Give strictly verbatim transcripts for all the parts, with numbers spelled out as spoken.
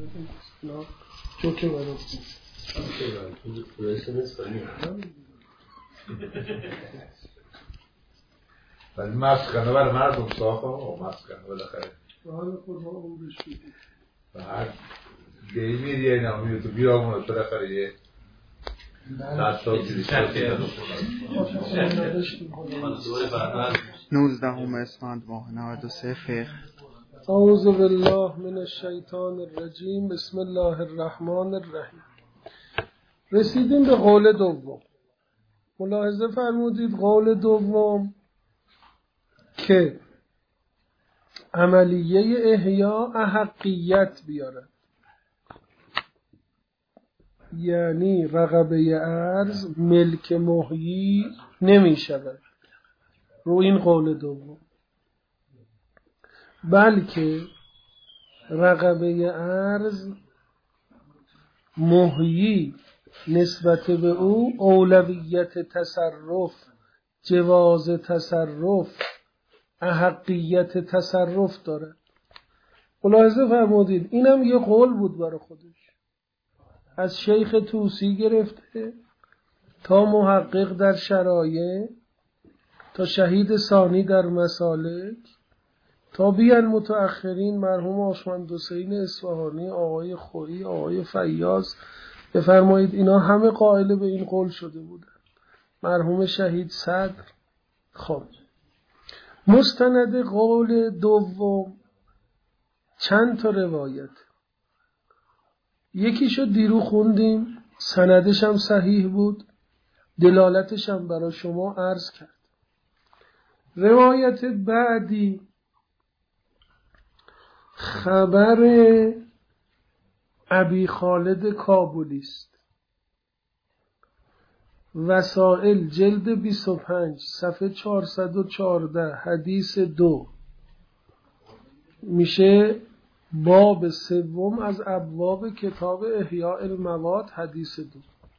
نه جوکه برام ولی مسکنه برای مردم صاف هم مسکنه بالاخره حال خود ها عمرش میدید و هر گهی میری یه نامیه تو بیامونت بالاخره یه دستا کلیشه نوزدهم اسفند ماه نود و سه فقه. اعوذ بالله من الشیطان الرجیم. بسم الله الرحمن الرحیم. رسیدیم به قول دوم. ملاحظه فرمودید قول دوم که عملیه احیا احقیت بیارد، یعنی رقبه ارز ملک محیی نمی شود رو این قول دوم، بلکه رقبه ارز محیی نسبت به او اولویت تصرف، جواز تصرف، احقیت تصرف دارد. ملاحظه فرمودید اینم یه قول بود برای خودش، از شیخ طوسی گرفته تا محقق در شرایع، تا شهید ثانی در مسالک، تا بیان متأخرین مرحوم آشمند حسین اصفهانی، آقای خویی، آقای فیاض، بفرمایید اینا همه قائل به این قول شده بودن، مرحوم شهید صدر. خب مستند قول دوم چند تا روایت، یکیشو دیرو خوندیم، سندش هم صحیح بود، دلالتش هم برای شما عرض کرد. روایت بعدی خبر ابی خالد کابلی است. وسائل جلد بیست و پنج صفحه چهارصد و چهارده حدیث دو میشه باب سوم از ابواب کتاب احیاء المواد، حدیث دو.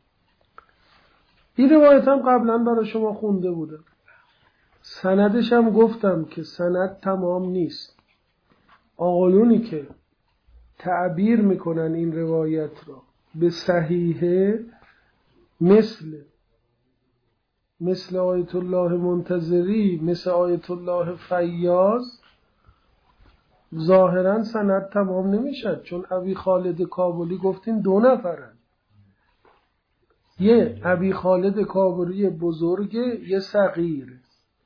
این روایت هم قبلا برای شما خونده بودم، سندش هم گفتم که سند تمام نیست. آقایونی که تعبیر میکنن این روایت را به صحیحه مثل مثل آیت الله منتظری، مثل آیت الله فیاض، ظاهرا سند تمام نمیشد، چون ابی خالد کابلی گفتین دو نفرن، یه ابی خالد کابلی بزرگه، یه صغیر.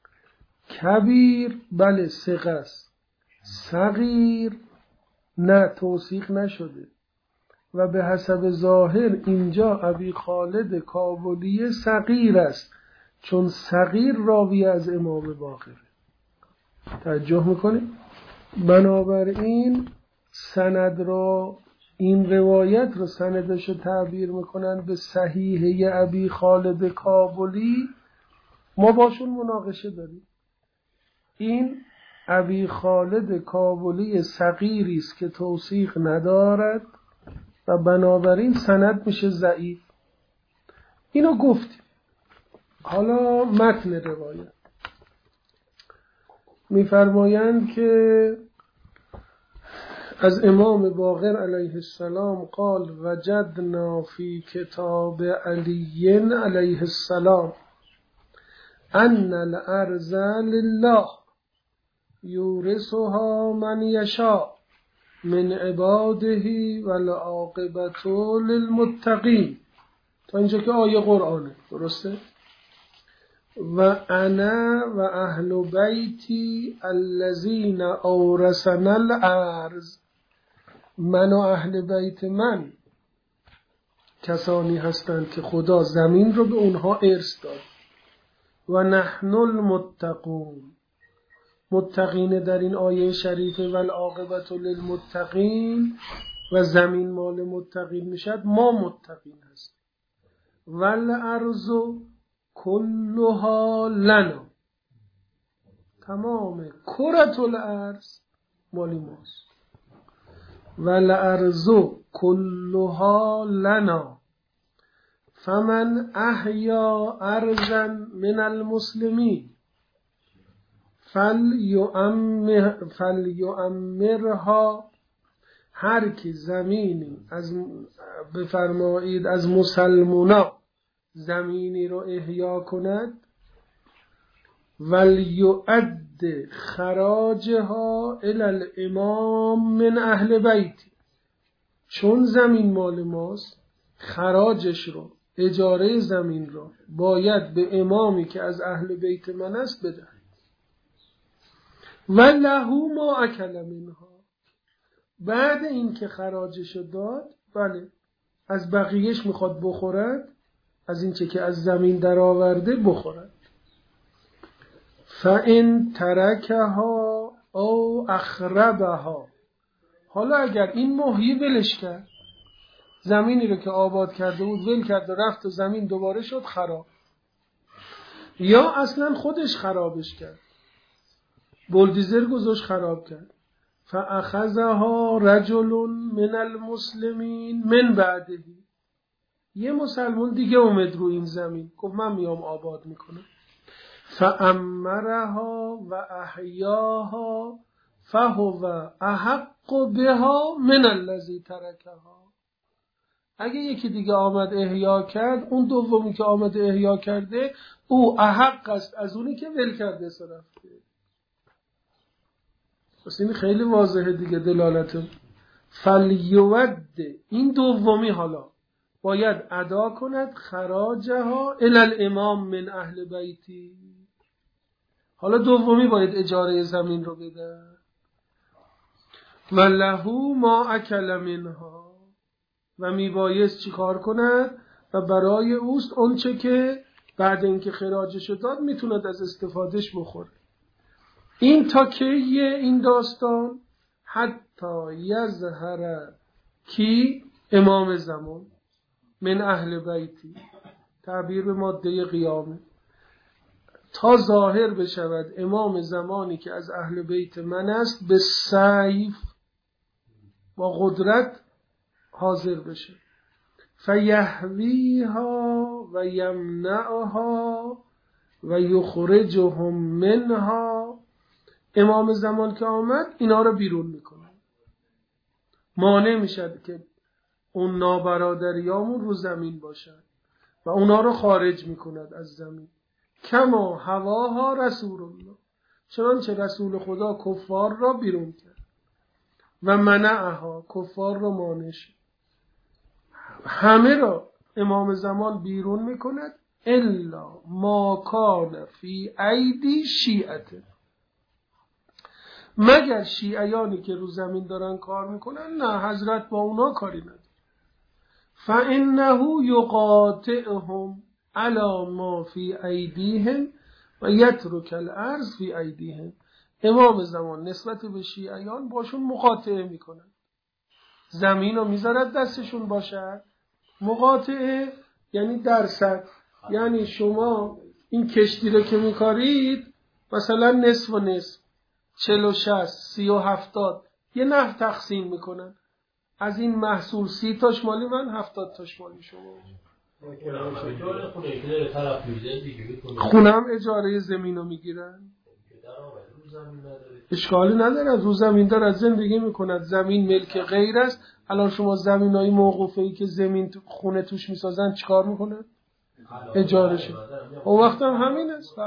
کبیر بله ثقه است، صغیر نه توثیق نشده و به حسب ظاهر اینجا ابی خالد کابلی صغیر است، چون صغیر راوی از امام باقر. توجه میکنید؟ بنابراین سند را، این روایت را سندش رو تعبیر میکنن به صحیحه ابی خالد کابلی. ما باشون مناقشه داریم. این ابی خالد کابلی صغیری است که توثیق ندارد و بنابراین سند میشه ضعیف. اینو گفتیم. حالا متن روایت میفرمایند که از امام باقر علیه السلام قال وجدنا فی کتاب علی علیه السلام ان الارض لله یورثها من یشاء من عباده والعاقبة للمتقین. تا اینجا که آیه قرآنه، درسته؟ و انا و اهل بیتی الذین اورثنا الارض، من و اهل بیت من کسانی هستند که خدا زمین رو به اونها ارث داد. و نحن المتقون، متقین در این آیه شریفه والعاقبة للمتقین و زمین مال متقین میشد، ما متقین هستیم. والارض کلها لنا، تمام کرة الارض مالی ماست. والارض کلها لنا فمن احیا ارضا من المسلمین فلیؤمر فلیؤمرها هر کی زمینی از بفرمایید از مسلمونا زمینی رو احیا کند ولیؤد خراجها الی الامام من اهل بیتی، چون زمین مال ماست خراجش رو، اجاره زمین رو باید به امامی که از اهل بیت من است بده. و لهو ما اکل منها، بعد این که خراجش داد بله از بقیهش میخواد بخورد، از این چه که از زمین در آورده بخورد. فَإِن تَرَكَهَا او اخربها، حالا اگر این محیی ولش کرد، زمینی رو که آباد کرده بود ول کرد و رفت و زمین دوباره شد خراب، یا اصلا خودش خرابش کرد، بولدیزر گذاشت خراب کرد، فَأَخَذَهَا رَجُلٌ مِنَ الْمُسْلِمِينَ مِنْ بَعْدِهِ، یه مسلمان دیگه اومد رو این زمین گفت من میام آباد میکنم، فَأَمَّرَهَا و احیاها فهو احق بها من الذی ترکها، اگه یکی دیگه آمد احیا کرد، اون دومی که آمد احیا کرده او احق است از اونی که ول کرده رفته. پس این خیلی واضحه دیگه دلالت. فلیود، این دومی حالا باید ادا کند خراجها الی الامام من اهل بیتی، حالا دومی باید اجاره زمین رو بده. و لهو ما اکل منها، و میبایست چی کار کند؟ و برای اوست اون چه که بعد اینکه خراجش داد میتوند از استفادهش بخوره. این تا کیه این داستان؟ حتی یظهر کی؟ امام زمان من اهل بیتی، تعبیر به ماده قیامه، تا ظاهر بشود امام زمانی که از اهل بیت من است به سیف با قدرت حاضر بشه. فیهویها و یمنعها و یخرجهم منها، امام زمان که آمد اینا رو بیرون میکنه، مانع میشد که اون نابرادریامون رو زمین باشد و اونا رو خارج میکند از زمین. کما هواها رسول الله، چنانچه رسول خدا کفار را بیرون کرد و منعها، کفار را مانع شد. همه را امام زمان بیرون میکند الا ما کان فی ایدی شیعته، مگر شیعیانی که رو زمین دارن کار میکنن نه، حضرت با اونا کاری نداره. فانه یقاطعهم علی ما فی ایدیهم و یترک الارض فی ایدیهم، امام زمان نسبت به شیعیان باشون مقاطعه میکنن، زمین رو میذارد دستشون باشد. مقاطعه یعنی درصد، یعنی شما این کشتی رو که میکارید مثلا نصف و نصف، چل و شست، سی و هفتاد، یه نحو تقسیم میکنن، از این محصول سی تاش مالی من، هفتاد تاش مالی شما. خونم اجاره زمین رو میگیرن، اشکالی نداره، رو زمین دارد زندگی میکند، زمین ملک غیر است. الان شما زمین های موقوفه ای که زمین خونه توش میسازن چیکار میکنن؟ اجاره شد. اون وقت هم همین است.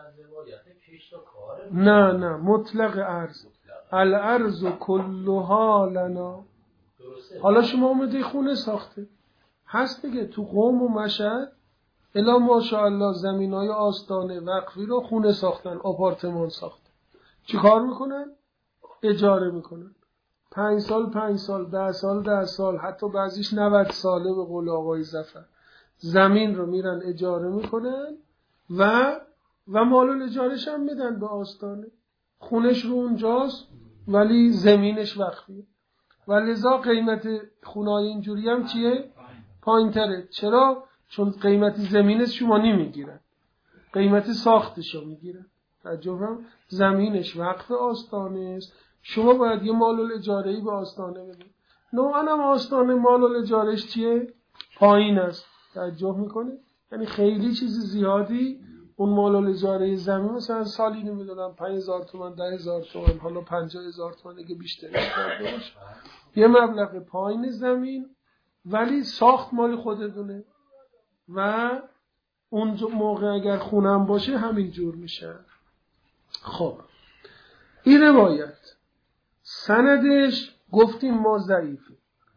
نه نه، مطلق ارز، الارض کلها لنا. حالا شما اومده خونه ساخته هست دیگه، تو قم و مشهد الا ماشاءالله زمین های آستانه وقفی رو خونه ساختن، آپارتمان ساختن. چی کار میکنن؟ اجاره میکنن، پنج سال پنج سال، ده سال ده سال، حتی بعضیش نود ساله به قول آقای ظفر زمین رو میرن اجاره میکنن و و مال اجارش هم میدن به آستانه. خونش رو اونجاست ولی زمینش وقفیه و لذا قیمت خونه‌های اینجوری هم چیه؟ پایین تره. چرا؟ چون قیمت زمینش شما نمیگیرن، قیمت ساختش رو میگیرن. تعجبم، زمینش وقف آستانه است، شما باید یه مال الاجاره‌ای به آستانه بدید. نوعاً هم آستانه مال الاجارهش چیه؟ پایین است. تعجب میکنه، یعنی خیلی چیز زیادی اون مال الاجاره زمین مثلا سالی نمیدونم پنج هزار تومان، ده هزار تومان، حالا پنجاه هزار تومان اگه بیشترش کرده باشه، یه مبلغ پایین زمین ولی ساخت مال خودتونه و اون موقع اگر خونم باشه همین جور میشه. خب این روایت سندش گفتیم ما ضعیفه.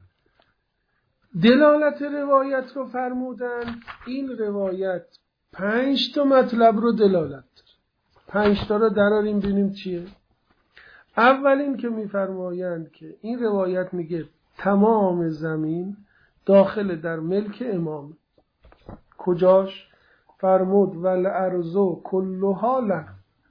دلالت روایت رو فرمودن. این روایت پنج تا مطلب رو دلالت داره. پنج تا رو دراریم ببینیم چیه. اول این که میفرمایند که این روایت میگه تمام زمین داخل در ملک امام. کجاش؟ فرمود والارض کلها له.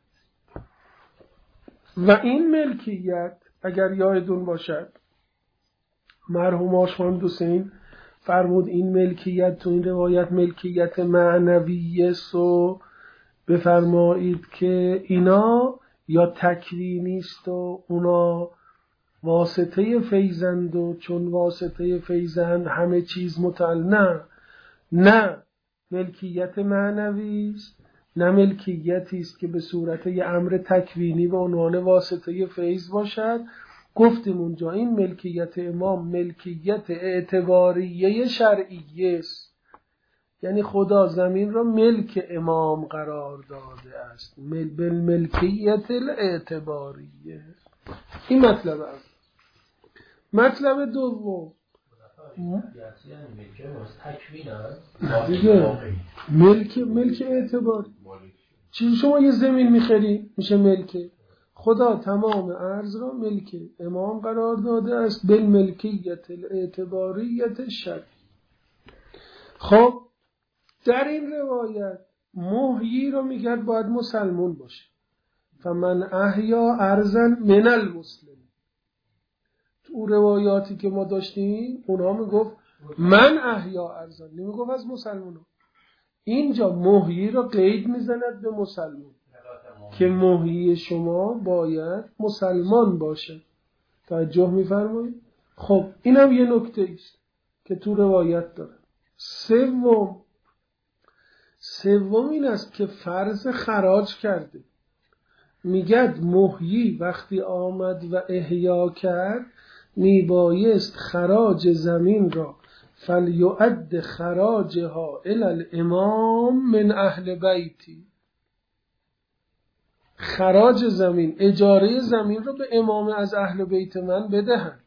و این ملکیت اگر یادتون باشد مرحوم آشمند حسین فرمود این ملکیت تو این روایت ملکیت معنویه سو بفرمایید که اینا یا تکوینیست و اونا واسطه فیضند و چون واسطه فیضند همه چیز متعلق. نه نه ملکیت معنوی است، نه ملکیتی است که به صورت یه امر تکوینی به عنوان واسطه فیض باشد. گفتیم اونجا این ملکیت امام ملکیت اعتباریه شرعیه است، یعنی خدا زمین را ملک امام قرار داده است، مل بالملکیت الاعتباریه. این مطلب اول. مطلب دوم دیگه ملک ملک اعتبار. چیزی شما یه زمین میخری میشه ملک خدا. تمام ارض را ملک امام قرار داده است بالملکیت الاعتباریت شرعی. خب در این روایت محیی رو میگه باید مسلمون باشه. فمن احیا ارضا من المسلمین. تو روایاتی که ما داشتیم اونها میگفت من احیا ارضا، نمیگفت از مسلمانان. اینجا محیی رو قید میزند به مسلمان که محیی شما باید مسلمان باشه. توجه میفرمایید؟ خب اینم یه نکته است که تو روایت داره. سوم سوم این است که فرض خراج کرده. میگد محیی وقتی آمد و احیا کرد میبایست خراج زمین را فلیعد خراجها الی الامام من اهل بیتی. خراج زمین، اجاره زمین را به امام از اهل بیت من بدهند.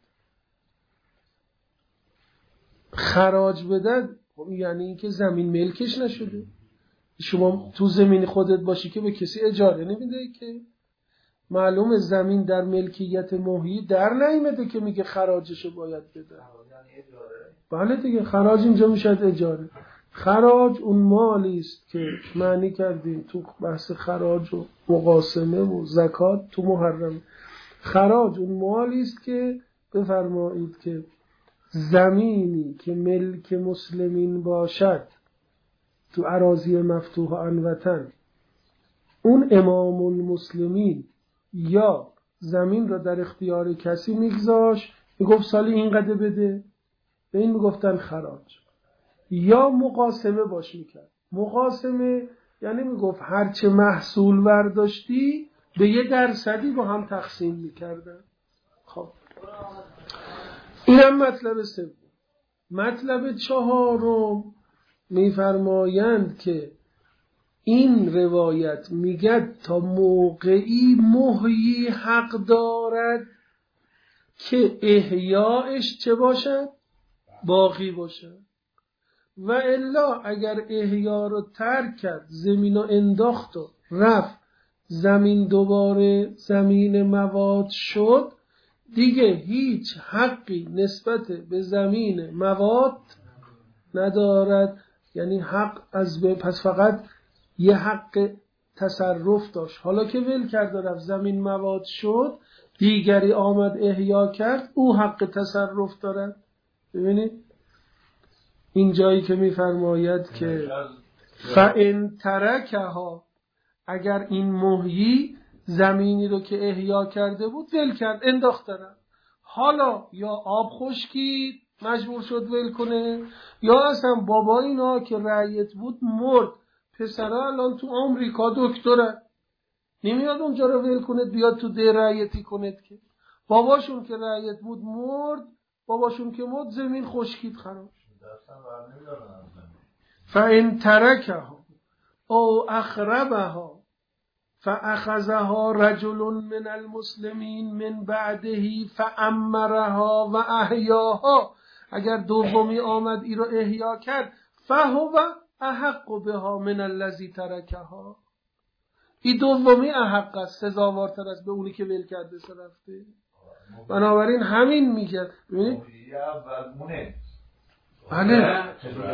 خراج بدن یعنی اینکه زمین ملکش نشده. شما تو زمین خودت باشی که به کسی اجاره نمیده که. معلوم زمین در ملکیت محیی در نیامده که میگه خراجشو باید بده. بله دیگه خراج اینجا میشد اجاره. خراج اون مالی است که معنی کردیم تو بحث خراج و مقاسمه و زکات تو محرم. خراج اون مالی است که بفرمایید که زمینی که ملک مسلمین باشد تو اراضی مفتوح عن وطن، اون امام المسلمین یا زمین را در اختیار کسی میگذاشت میگفت سالی اینقدر بده، به این میگفتن خراج. یا مقاسمه باش میکرد. مقاسمه یعنی میگفت هرچه محصول برداشتی به یه درصدی با هم تقسیم میکردن. خب اینم مطلب سوم. مطلب چهارم میفرمایند که این روایت میگه تا موقعی محیی حق دارد که احیاش چه باشد؟ باقی باشد. و الا اگر احیا رو ترک کرد، زمین رو انداخت و رفت، زمین دوباره زمین مواد شد، دیگه هیچ حقی نسبت به زمین مواد ندارد. یعنی حق از به پس فقط یه حق تصرف داشت. حالا که ول کرد و رفت زمین مواد شد، دیگری آمد احیا کرد، او حق تصرف دارد. ببینید این جایی که میفرماید که فَإِن تَرَكَهَا، اگر این محیی زمینی رو که احیا کرده بود ول کرد انداخت دارد، حالا یا آب خشکید مجبور شد ول کنه، یا اصلا بابا اینا که رعیت بود مرد، پسرها الان تو آمریکا دکتره، نمیاد اونجا رو ول کنه بیاد تو ده رعیتی کنه که باباشون که رعیت بود مرد، باباشون که مرد زمین خشکید خراب فإن ترکها او اخربها فاخذها رجل من المسلمین من بعده فامرها و احیاها، اگر دومی آمد ای رو احیا کرد فهو احق بها من الذی ترکها، این دومی احق است، سزاوارتر است به اونی که ول کرده سه رفته. بنابراین همین میگه ببینید بله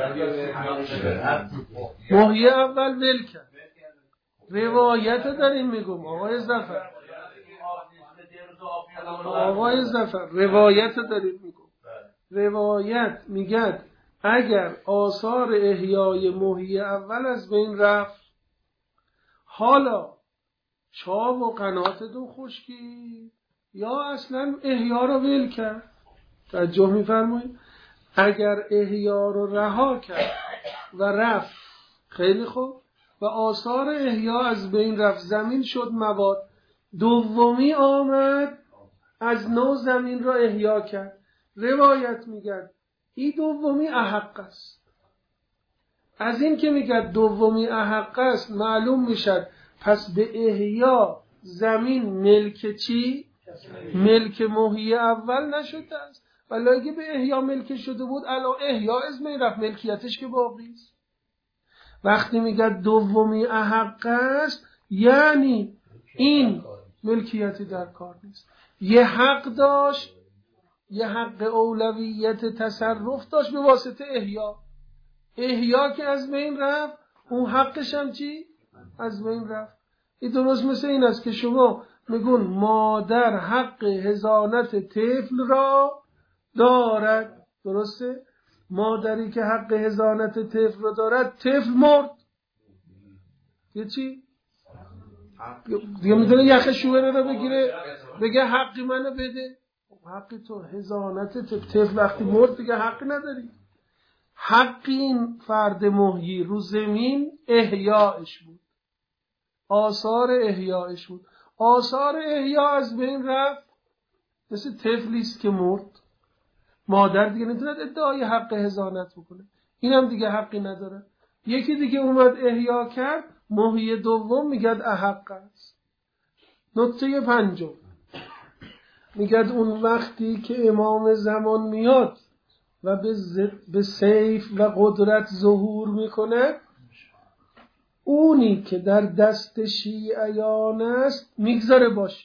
محیی اول ول کرد. روایت داریم میگم آقای ظفر آقای ظفر روایت داریم میگم روایت میگه اگر آثار احیای محیی اول از بین رفت، حالا چاو و قناتتون خشکی یا اصلا احیا رو ول کرد، توجه میفرمایید، اگر احیا رو رها کرد و رفت خیلی خوب و آثار احیا از بین رفت، زمین شد مواد، دومی آمد از نو زمین را احیا کرد، روایت میگه این دومی احق است. از این که میگه دومی احق است معلوم میشد پس به احیا زمین ملک چی؟ ملک محیی اول نشده است، ولی اگه به احیا ملک شده بود الان احیا از بین رفت، ملکیتش که باقی است. وقتی میگه دومی احق است یعنی این ملکیتی در کار نیست، یه حق داشت، یه حق اولویت تصرف داشت به واسطه احیا، احیا که از بین رفت اون حقش هم چی؟ از بین رفت. این درست مثل این است که شما میگون مادر حق حضانت طفل را دارد، درسته؟ مادری که حق حضانت طفل را دارد طفل مرد، یه چی؟ دیگه میتونه یخ شوهر رو بگیره بگه حقی منو بده، حقی تو حضانت طفل وقتی مرد دیگه حقی نداری. حق این فرد محیی رو زمین احیایش بود، آثار احیایش بود، آثار احیا از بین رفت، مثل طفلیست که مرد، مادر دیگه نمیتونه ادعای حق حضانت بکنه، اینم دیگه حقی نداره. یکی دیگه اومد احیا کرد، محیی دوم میگد احق است. نکته پنجم میگد اون وقتی که امام زمان میاد و به, به سیف و قدرت ظهور میکنه، اونی که در دست شیعیان است میگذاره باشه،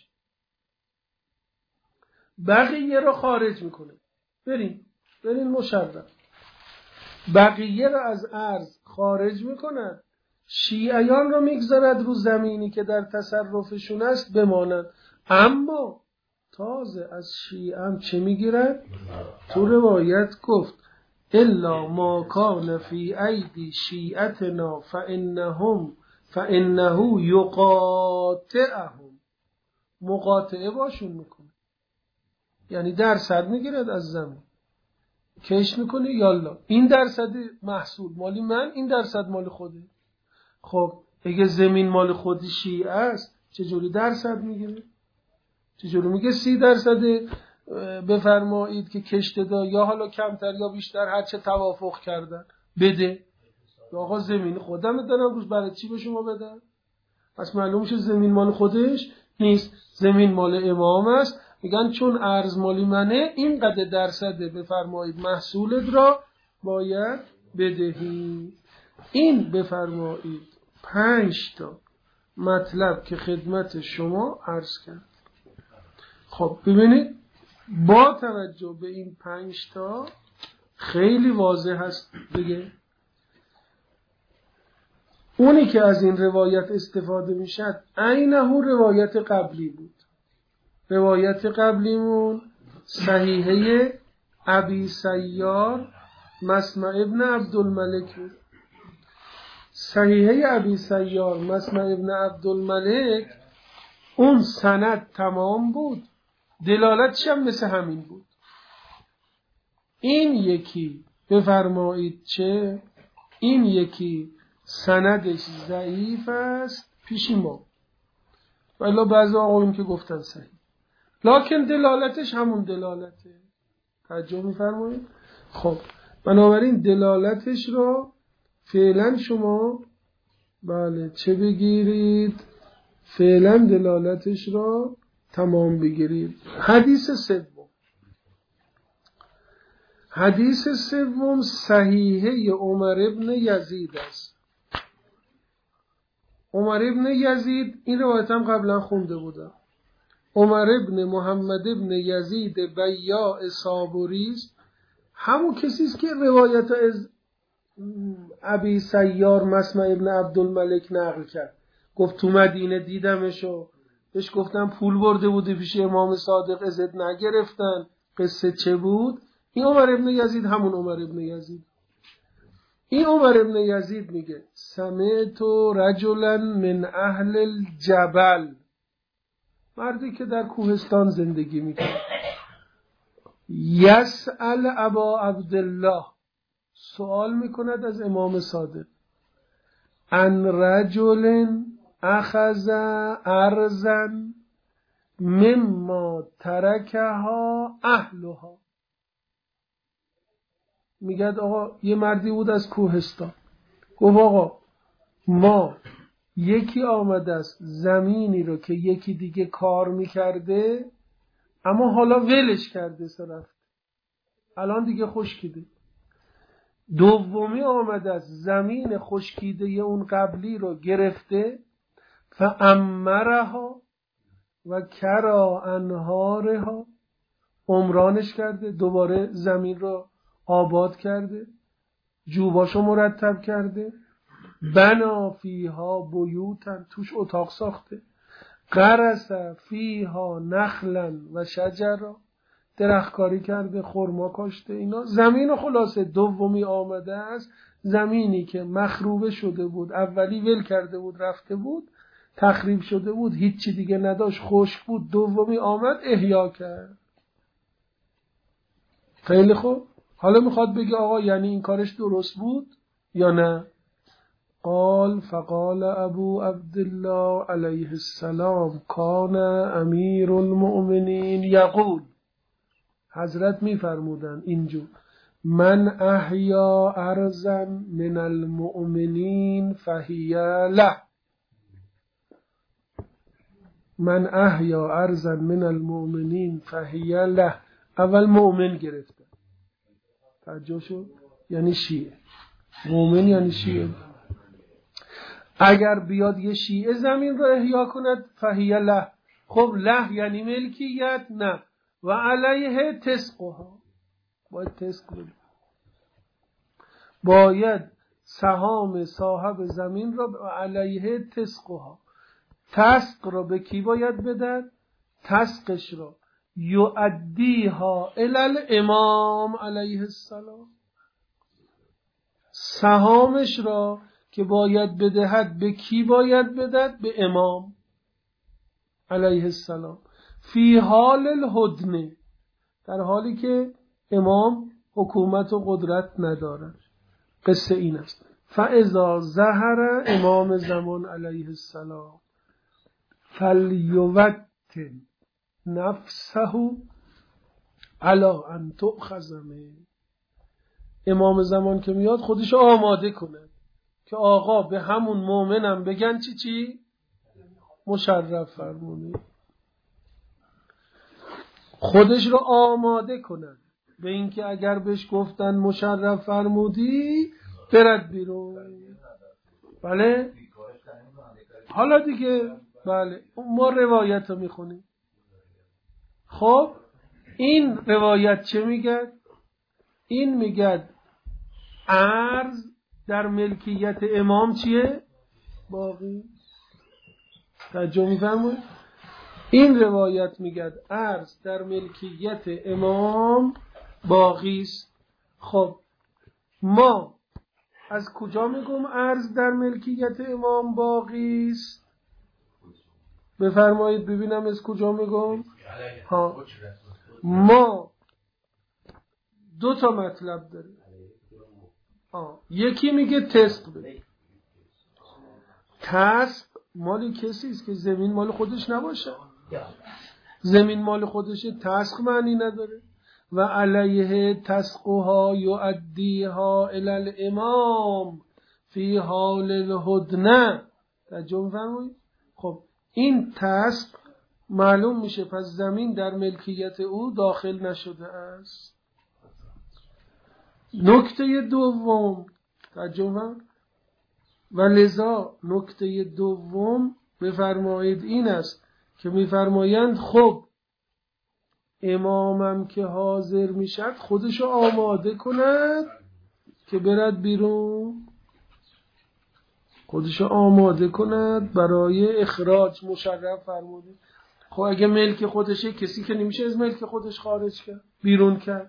بقیه رو خارج میکنه. بریم بریم مشرف، بقیه رو از ارض خارج میکنن، شیعیان رو میگذارد رو زمینی که در تصرفشون است بمانند. اما تازه از شیعه چه میگیرد؟ تو روایت گفت الا ما کان فی ایدی شیعتنا فانهم فانه یقاطعهم، مقاطعه باشون میکنه، یعنی درصد میگیرد از زمین، کش میکنه یالا این درصد محصول مالی من، این درصد مال خوده. خب اگه زمین مال خودی شیعه است چجوری درصد میگیره؟ چجوری میگه سی درصد بفرمایید که کشته دا یا حالا کمتر یا بیشتر هر چه توافق کردن بده؟ آقا زمین خودم دارم روز برای چی به شما بدن؟ پس معلوم میشه زمین مال خودش نیست، زمین مال امام است. میگن چون ارز مالی منه اینقدر درصد بفرمایید محصولت را باید بدهی. این بفرمایید پنج تا مطلب که خدمت شما عرض کرد. خب ببینید با توجه به این پنج تا خیلی واضح هست دیگه، اونی که از این روایت استفاده میشد عینه روایت قبلی بود. روایت قبلیمون صحیحه ابی سیار مسمع ابن عبدالملک بود. صحیحه ابی سیار مسمع ابن عبدالملک اون سند تمام بود، دلالتش هم مثل همین بود. این یکی بفرمایید چه؟ این یکی سندش ضعیف است پیشی ما، ولی بعضی آقایون که گفتن صحیح، لکن دلالتش همون دلالته. توجه می‌فرمایید؟ خب بنابراین دلالتش را فعلا شما بله چه بگیرید؟ فعلا دلالتش را تمام بگیرید. حدیث سوم، حدیث سوم صحیحه عمر ابن یزید است. عمر ابن یزید، این روایت هم قبلا خونده بودم، عمر ابن محمد ابن یزید بیاع صابری است. همون کسی است که روایت از ابی سیار مسمع ابن عبدالملک نقل کرد. گفت تو مدینه دیدمشو، بهش گفتم پول برده بوده پیش امام صادق ازت نگرفتن، قصه چه بود؟ این عمر ابن یزید همون عمر ابن یزید. این عمر ابن یزید میگه سمعت رجلا من اهل الجبل، مردی که در کوهستان زندگی میکنه، یسأل ابا عبدالله، سوال میکند از امام صادق، ان رجل اخذ ارضا مما ترکها اهلها. میگه آقا یه مردی بود از کوهستان، گفت آقا ما یکی آمده است زمینی رو که یکی دیگه کار میکرده اما حالا ولش کرده رفت، الان دیگه خشکیده. دومی آمده است زمین خشکیده اون قبلی رو گرفته، فامرها و کرا انهارها، عمرانش کرده، دوباره زمین رو آباد کرده، جوباشو مرتب کرده، بنا فیها بیوتن، توش اتاق ساخته، غرس فیها نخلا و شجرا، درختکاری کرده، خرما کاشته. اینا زمین خلاصه. دومی آمده است زمینی که مخروبه شده بود، اولی ول کرده بود رفته بود، تخریب شده بود، هیچی دیگه نداشت، خشک بود، دومی آمد احیا کرد. خیلی خوب، حالا میخواد بگه آقا یعنی این کارش درست بود یا نه؟ قال فقال ابو عبدالله علیه السلام کان امیر المؤمنین یقول، حضرت میفرمودن اینجور، من احیا ارضا من المؤمنین فهی له، من احیا ارضا من المؤمنین فهی له. اول مؤمن گرفته، توجه شد؟ یعنی شیعه. مؤمن یعنی شیعه. اگر بیاد یه شیعه زمین رو احیا کند فهی له. خب له یعنی ملکیت؟ نه. و علیه تسقها، باید تسق بدید، باید سهام صاحب زمین را و علیه تسقها، تسق را به کی باید بدن؟ تسقش را یؤدیها الی الامام علیه السلام، سهامش را که باید بدهد به کی باید بدهد؟ به امام علیه السلام. فی حال الهدنه، در حالی که امام حکومت و قدرت ندارد. قصه این است. فاذا ظهر امام زمان علیه السلام فلیوتن نفسه علی ان تؤخذ منه، امام زمان که میاد خودش آماده کنه که آقا به همون مؤمنم بگن چی چی؟ مشرف فرمونی. خودش رو آماده کنن به اینکه اگر بهش گفتن مشرف فرمودی برد بیرون. بله حالا دیگه بله ما روایت رو میخونیم. خب این روایت چه میگه؟ این میگه ارز در ملکیت امام چیه؟ باقی. توجه میفرمایید؟ این روایت میگه ارز در ملکیت امام باقی است. خب ما از کجا میگم ارز در ملکیت امام باقی است؟ بفرمایید ببینم از کجا میگم. ها ما دو تا مطلب داریم. ها یکی میگه تسق بده. تسق مالی کسی است که زمین مال خودش نباشه. زمین مال خودشه، تسق معنی نداره. و علیه تسقها یؤدیها الی الامام فی حال الهدنه. ترجمه فرمایید. خب این تسق معلوم میشه پس زمین در ملکیت او داخل نشده است. نکته دوم ترجمه و لذا نکته دوم بفرمایید این است که میفرمایند خب امامم که حاضر میشد خودشو آماده کند که برد بیرون، خودشو آماده کند برای اخراج. مشرف فرموده خب اگه ملک خودشه کسی که نمیشه از ملک خودش خارج کرد بیرون کرد.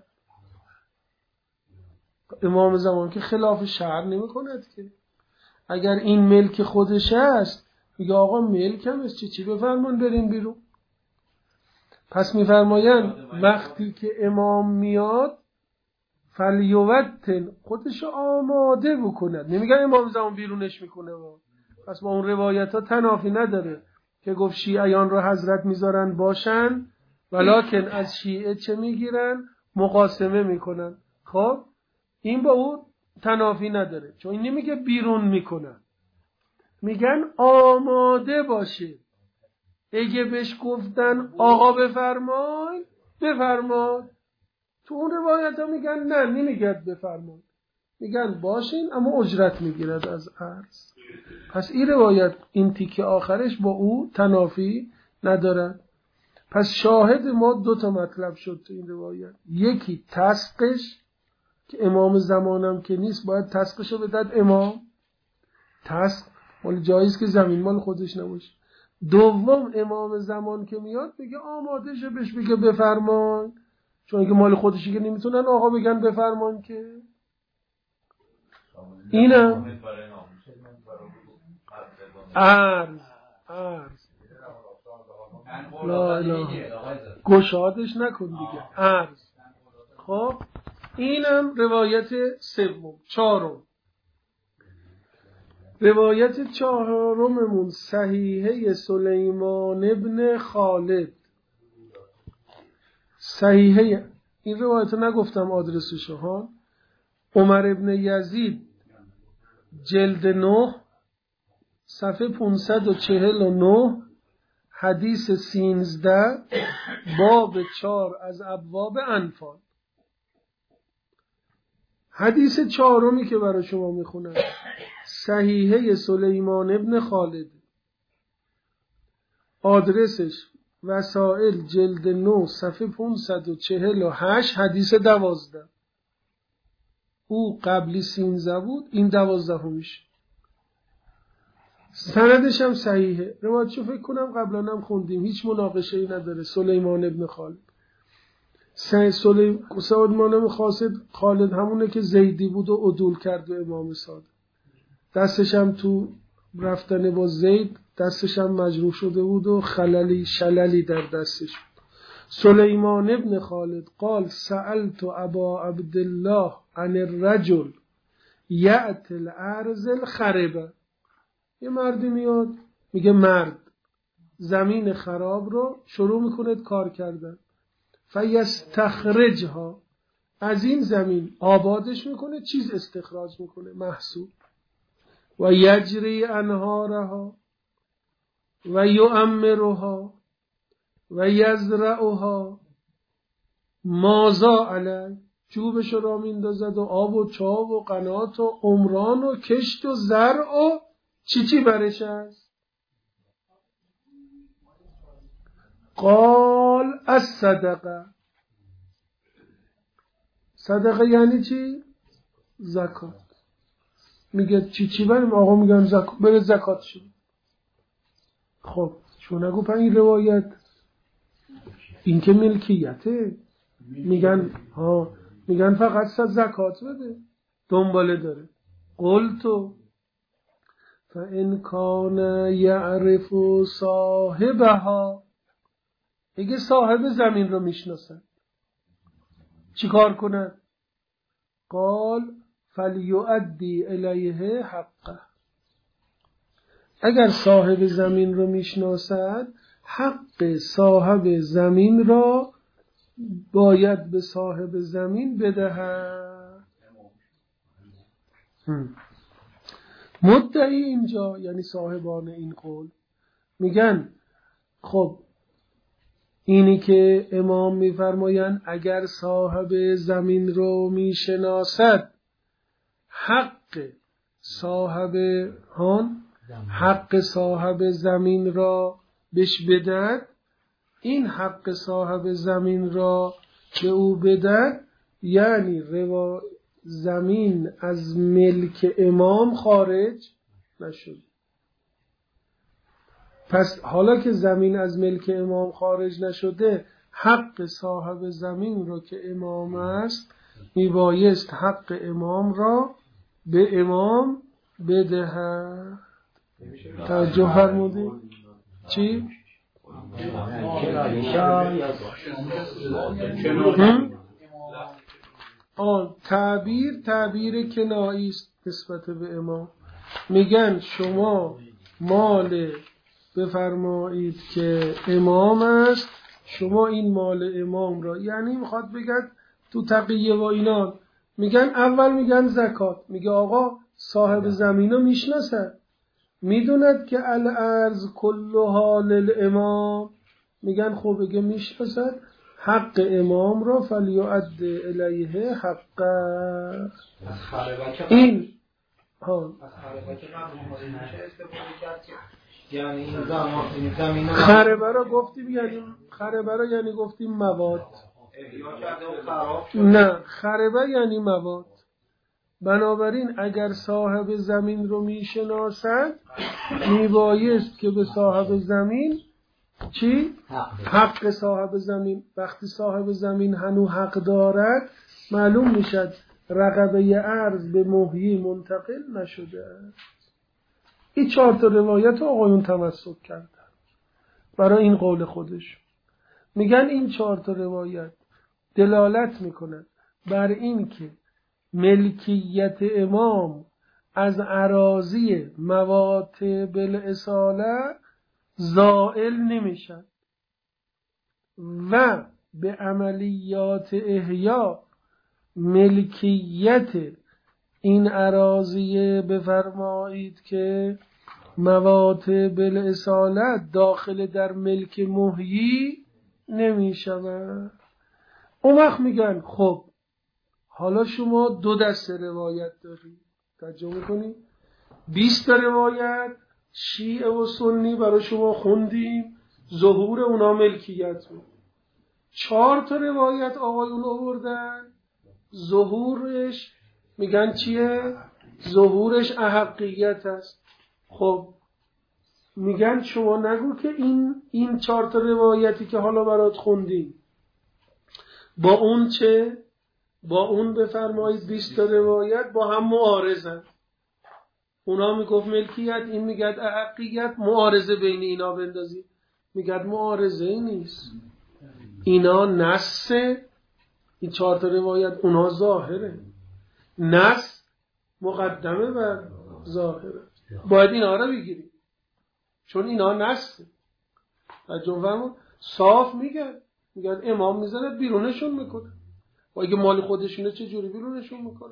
امام زمان که خلاف شرع نمی کند که اگر این ملک خودش است میگه آقا ملکم است چی چی بفرمان بریم بیرون. پس میفرمایند وقتی که امام میاد فلیوتن خودش آماده بکند. نمیگن امام زمان بیرونش میکنه. پس با اون روایت ها تنافی نداره که گفت شیعیان رو حضرت میذارن باشن ولکن از شیعه چه میگیرن؟ مقاسمه میکنن. خب این با اون تنافی نداره چون این نمیگه بیرون میکنن، میگن آماده باشه. اگه بهش گفتن آقا بفرمای بفرمای. تو اون روایت ها میگن نه نمیگد بفرمای، میگن باشین اما اجرت میگیرد از عرض. پس این روایت این تیکه آخرش با او تنافی ندارد. پس شاهد ما دو تا مطلب شد تو این روایت. یکی تسقش که امام زمانم که نیست باید تسقشو بدد امام، تسق مال جایز که زمین مال خودش نباشه. دوم امام زمان که میاد میگه آماده شه بهش بگه بفرمان، چون اگه مال خودشی که نمیتونن آقا بگن بفرمان که. اینم عرض عرض لا لا گشادش نکن دیگه عرض. خب اینم روایت سوم. چهارم روایت چهارممون صحیحه سلیمان ابن خالد. صحیحه این روایت نگفتم آدرسشو ها. عمر ابن یزید جلد نه صفحه پانصد و چهل و نه حدیث سینزده باب چار از ابواب انفال. حدیث چهارمی که برای شما میخونم صحیحه سلیمان ابن خالد، آدرسش وسائل جلد نه صفحه پانصد و چهل و هشت حدیث دوازده. او قبلی سینزده بود این دوازده میشه. سندش هم صحیحه. روایتشو فکر کنم قبلا هم خوندیم، هیچ مناقشه ای نداره. سلیمان ابن خالد سلیمان ابن خالد همونه که زیدی بود و عدول کرد و امام صادق. دستش هم تو رفتن با زید دستش هم مجروح شده بود و خللی شللی در دستش بود. سلیمان ابن خالد قال سألت ابا عبدالله عن الرجل یأتی الارض الخربه. یه مردی میاد میگه مرد زمین خراب رو شروع میکنه کار کردن، فیستخرجها از این زمین آبادش میکنه، چیز استخراج میکنه محصول، و یجری انهارها و یؤمرها و یزرعها مازا علی، چوبش را میندازد و آب و چاب و قنات و عمران و کشت و زرع و چی چی برش هست. قال الصدقه. صدقه یعنی چی؟ زکات. میگه چی چی بریم؟ آقا میگن زکات، بره زکات شد. خب چون نگو پا این روایت این که ملکیته، میگن ها میگن فقط صد زکات بده، دنباله داره. قلتو فان کان یعرف صاحبها، اگه صاحب زمین رو میشناسن چی کار کنن؟ قال فلیؤدی الیه حقه. اگر صاحب زمین رو میشناسن حق صاحب زمین را باید به صاحب زمین بدهد. مدعی اینجا یعنی صاحبان این قول میگن خب اینی که امام میفرمایند اگر صاحب زمین رو میشناسد حق صاحب هان حق صاحب زمین را بهش بدهد، این حق صاحب زمین را به او بدهد یعنی روا زمین از ملک امام خارج نشد. پس حالا که زمین از ملک امام خارج نشده، حق صاحب زمین را که امام است میبایست حق امام را به امام بدهد. توجه فرمودید؟ چی؟ آن تعبیر تعبیر کنایی است نسبت به امام. میگن شما مال بفرمایید که امام است، شما این مال امام را، یعنی میخواد بگد تو تقیه و اینان میگن اول میگن زکات، میگه آقا صاحب زمین رو میشناسد میدوند که الارض کلها للامام، میگن خب بگه میشناسد حق امام را فلیؤد الیه حقه. این ها یعنی زمین خربه را گفتیم یعنی خربه را یعنی گفتیم مواد، نه خربه یعنی مواد. بنابراین اگر صاحب زمین رو میشناسد میبایست که به صاحب زمین چی؟ حق صاحب زمین. وقتی صاحب زمین هنو حق دارد معلوم میشد رقبه ارض به محیی منتقل نشده است. این چهار تا روایت آقایون تمسک کردن برای این قول خودش. میگن این چهار تا روایت دلالت میکنن بر این که ملکیت امام از اراضی مواد بالاصاله زائل نمیشن و به عملیات احیا ملکیت این اراضی بفرمایید که مواد بالاصاله داخل در ملک محیی نمیشود. اون وقت میگن خب حالا شما دو دسته روایت دارید، توجه میکنید بیست روایت شیعه و سنی برای شما خوندیم، ظهور اونا ملکیت بود. چهار تا روایت آقایون آوردن ظهورش میگن چیه؟ ظهورش احقیت است. خب میگن شما نگو که این این چهار تا روایتی که حالا برات خوندیم با اون چه؟ با اون بفرمایید بیست تا روایت با هم معارضن. اونا میگفت ملکیت، این میگد احقیت، معارضه بین اینا بندازید. میگد معارضه ای نیست، اینا نص، این چهار تا روایت اونا ظاهره، نص مقدمه بر ظاهره، باید اینا رو بگیریم چون اینا نص. جوابم صاف میگه، میگه امام میزنه بیرونشون میکنه. و اگه مال خودشونه چه جوری بیرونشون میکنه؟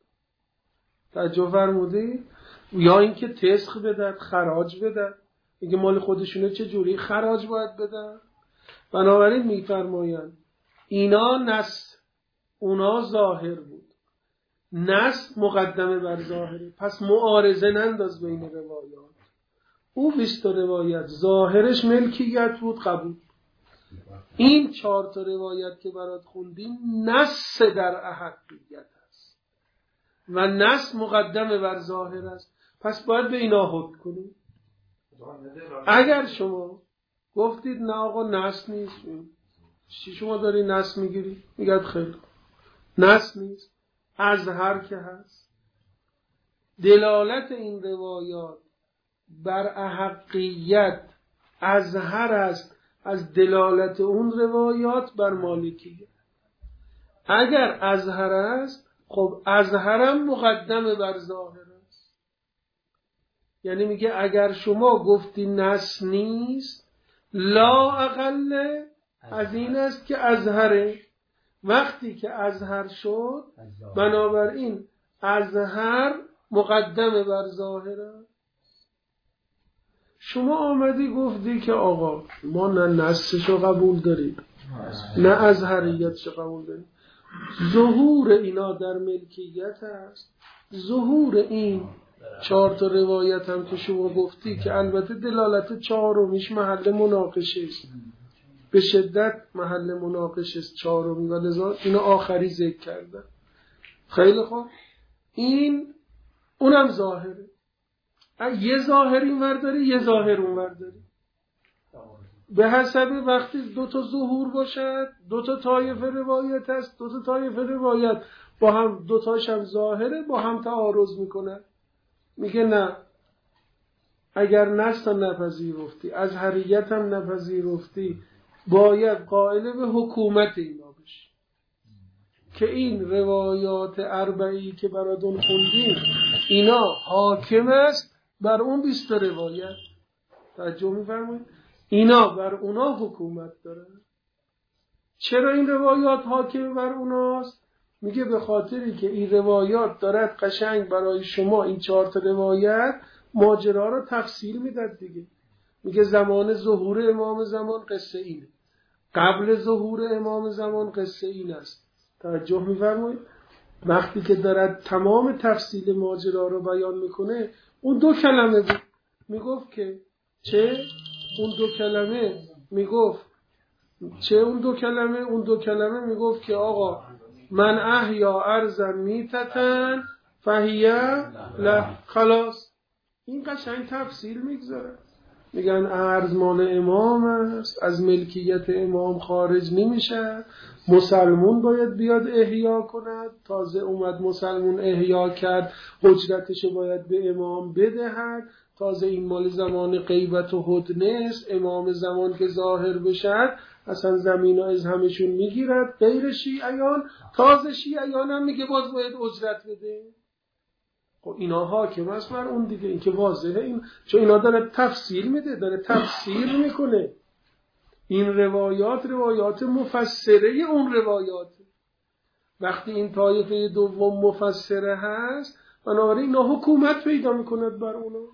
توجه فرمودی؟ یا اینکه تسخ بدن، خراج بدن، اگه مال خودشونه چه جوری خراج باید بدن؟ بنابراین میفرمایند اینا نص، اونا ظاهر بود، نص مقدمه بر ظاهره، پس معارضه ننداز بین روایات. او بیست روایت ظاهرش ملکیت بود، قبول. این چهار تا روایت که برات خوندیم نص در احقیت است و نص مقدمه بر ظاهر است، پس باید به اینا حکم کنیم. اگر شما گفتید نه آقا نص نیست، چی شما داری نص میگیری؟ میگد خیلی نص نیست، ازهر که هست. دلالت این روایات بر احقیت ازهر است از دلالت اون روایات بر مالکیت. اگر ازهر است، خب ازهرم مقدمه بر ظاهر است. یعنی میگه اگر شما گفتی نص نیست لا اقل از این است که ازهره. وقتی که ازهر شد بنابراین ازهر مقدمه بر ظاهره. شما آمدی گفتی که آقا ما نه نصشو قبول داریم نه ازهریتشو قبول داریم. ظهور اینا در ملکیت است. ظهور این چهار تا روایت هم که شما گفتی که البته دلالت چهارمیش محل مناقشه است، به شدت محل مناقشه است چهارمی، و لذا اینو آخری ذکر کردن. خیلی خوب، این اونم ظاهره. یه ظاهر این ور داری یه ظاهر اون ور داری، به حسب وقتی دو تا ظهور باشد دو تا طایفه روایت هست، دو تا طایفه روایت با هم دو تاش هم ظاهره با هم تعارض میکنه. میگه نه، اگر نص نپذیرفتی از حریت هم نپذیرفتی باید قائل به حکومت اینا بشی که این روایات اربعی که براتون خوندیم اینا حاکم است بر اون بیست روایت. توجه می‌فرمایید؟ اینا بر اونا حکومت داره. چرا این روایات حاکم بر اوناست؟ میگه به خاطری که این روایات دارد قشنگ برای شما این چهار تا روایت ماجرا رو تفصیل میداد دیگه. میگه زمان ظهور امام زمان قصه اینه، قبل ظهور امام زمان قصه این است. توجه می‌فرمایید؟ وقتی که دارد تمام تفصیل ماجرا رو بیان میکنه اون دو کلمه بود میگفت که چه اون دو کلمه میگفت چه اون دو کلمه اون دو کلمه میگفت که آقا من احیا ارضا میتتن فهیه له، خلاص. این قشنگ تفصیل میگذاره. میگن ارض مال امام است، از ملکیت امام خارج نمیشه، مسلمون باید بیاد احیا کند. تازه اومد مسلمون احیا کرد حجرتشو باید به امام بدهد. تازه این مال زمان غیبت و هدنه است، امام زمان که ظاهر بشد اصلا زمین ها از همشون میگیرد غیر شیعیان. تازه شیعیان هم میگه باز باید اجرت بده. خب اینا حاکم است بر اون دیگه، این که واضحه. این چون اینا داره تفصیل میده، داره تفسیر میکنه. این روایات روایات مفسره اون روایات. وقتی این طایفه دوم مفسره هست بنابراین اینا حکومت پیدا میکند بر اونا.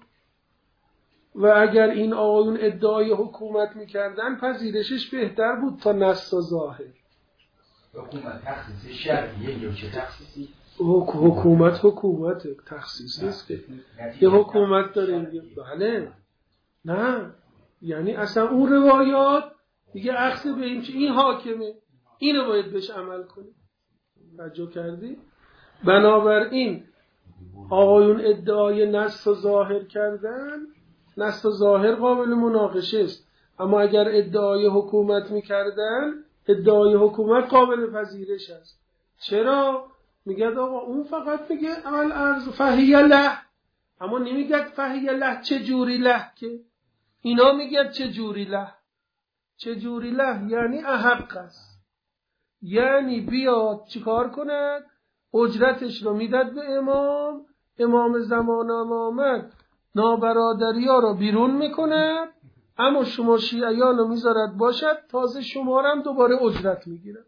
و اگر این آقایون ادعای حکومت میکردن پذیرشش بهتر بود تا نص و ظاهر. حکومت تخصیص شرعیه یا چه تخصیصی؟ حکومت حکومت تخصیص نیست که یه حکومت داریم. بله نه، یعنی اصلا اون روایات دیگه اخذ به این که این حاکمه اینو باید بهش عمل کنی. توجه کردی؟ بنابراین آقایون ادعای نص و ظاهر کردن، نص و ظاهر قابل مناقشه است، اما اگر ادعای حکومت میکردن ادعای حکومت قابل پذیرش است. چرا؟ میگه آقا اون فقط میگه عمل ارز فهیه له، اما نمیگه فهیه له چه جوری له، که اینا میگه چه جوری له. چه جوری له یعنی احق است، یعنی بیاد چیکار کند؟ اجرتش رو میداد به امام. امام زمان هم آمد نابرادری ها رو بیرون میکند، اما شما شیعیان رو میذارد باشد، تازه شما رو هم دوباره اجرت میگیرد.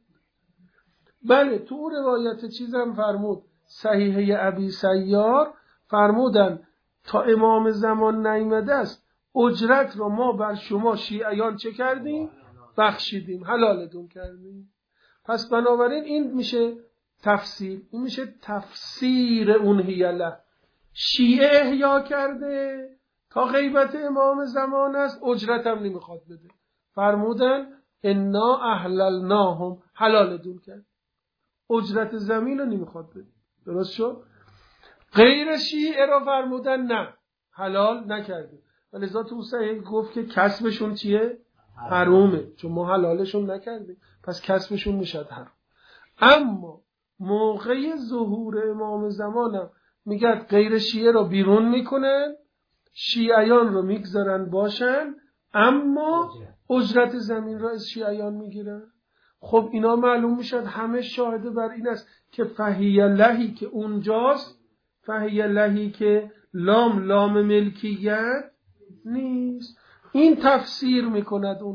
بله تو روایت چیزم فرمود، صحیحه ابی سیار فرمودن تا امام زمان نیامده است اجرت رو ما بر شما شیعیان چه کردیم؟ بخشیدیم، حلالتون کردیم. پس بنابراین این میشه تفسیر، این میشه تفسیر اون هیله. شیعه احیا کرده تا غیبت امام زمان است، اجرت هم نمیخواد بده، فرمودن انا احللناهم، حلالتون کرد، اجرت زمین رو نمیخواد بده. درست شد؟ غیر شیعه رو فرمودن نه، حلال نکرده. ولذا تو صحیح گفت که کسبشون چیه؟ حرومه، چون ما حلالشون نکردیم، پس کسبشون میشد حرام. اما موقع ظهور امام زمانم میگه غیر شیعه رو بیرون میکنن، شیعیان رو میگذارن باشن، اما اجرت زمین رو از شیعیان میگیرن. خب اینا معلوم میشد همه شاهده بر این است که فهیه لهی که اونجاست، فهیه لهی که لام لام ملکیت نیست. این تفسیر میکند اون رو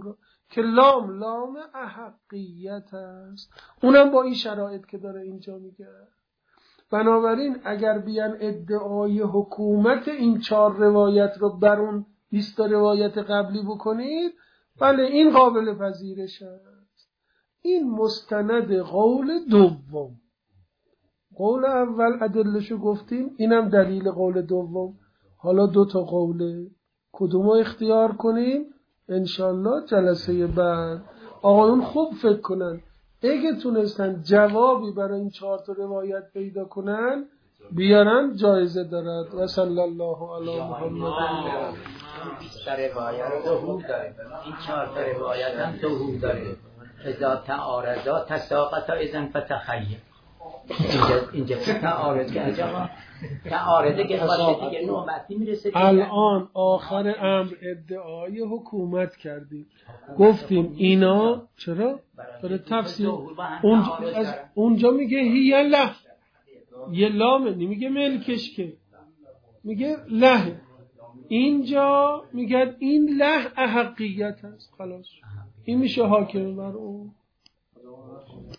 که لام لام احقیت است، اونم با این شرایط که داره اینجا میگه. بنابراین اگر بیان ادعای حکومت این چهار روایت رو بر اون بیست روایت قبلی بکنید، بله این قابل پذیرش است. این مستند قول دوم. قول اول ادلشو گفتیم، اینم دلیل قول دوم. حالا دو تا قوله، کدومو اختیار کنیم؟ انشالله جلسه بعد آقایون خوب فکر کنن، اگه تونستن جوابی برای این چهار تا روایت پیدا کنن بیارن، جایزه دارد. و صلی الله علی محمد. بیست روایت ظهور داره، این چهار تا روایت هم ظهور داره. اذا تعارضا تساقطا اذن فتخیل. اینجا اینجا تعارض که اجا تعارضه که واسه دیگه نوبتی میرسه. الان آخر امر ادعای حکومت کردیم، گفتیم اینا چرا؟ برای تفسیر اونجا, از اونجا میگه هی له، یه لامه، نمیگه ملکش که، میگه له. اینجا میگه این له احقیت هست، خلاص این میشه حاکم بر اون.